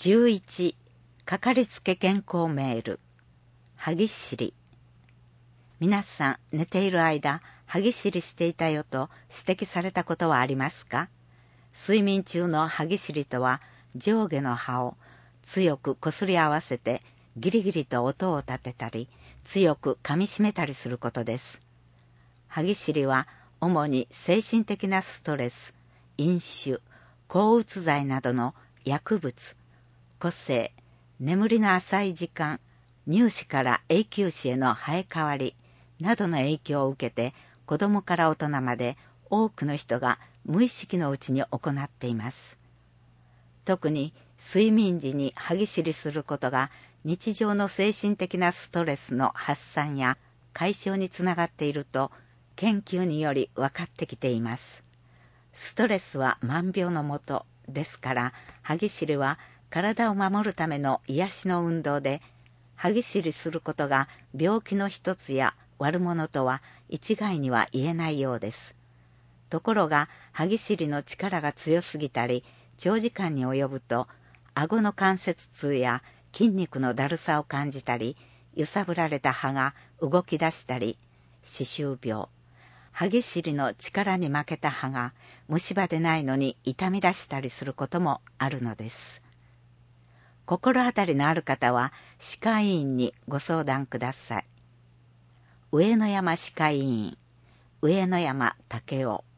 11、かかりつけ健康メール。歯ぎしり。皆さん、寝ている間、歯ぎしりしていたよと指摘されたことはありますか？睡眠中の歯ぎしりとは、上下の歯を強くこすり合わせてギリギリと音を立てたり、強く噛みしめたりすることです。歯ぎしりは主に精神的なストレス、飲酒、抗うつ剤などの薬物、個性、眠りの浅い時間、乳歯から永久歯への生え変わりなどの影響を受けて、子供から大人まで多くの人が無意識のうちに行っています。特に睡眠時に歯ぎしりすることが日常の精神的なストレスの発散や解消につながっていると研究により分かってきています。ストレスは万病のもとですから、歯ぎしりは体を守るための癒しの運動で、歯ぎしりすることが病気の一つや悪者とは一概には言えないようです。ところが、歯ぎしりの力が強すぎたり、長時間に及ぶと、顎の関節痛や筋肉のだるさを感じたり、揺さぶられた歯が動き出したり、歯周病、歯ぎしりの力に負けた歯が虫歯でないのに痛み出したりすることもあるのです。心当たりのある方は歯科医院にご相談ください。上野山歯科医院、上野山武雄。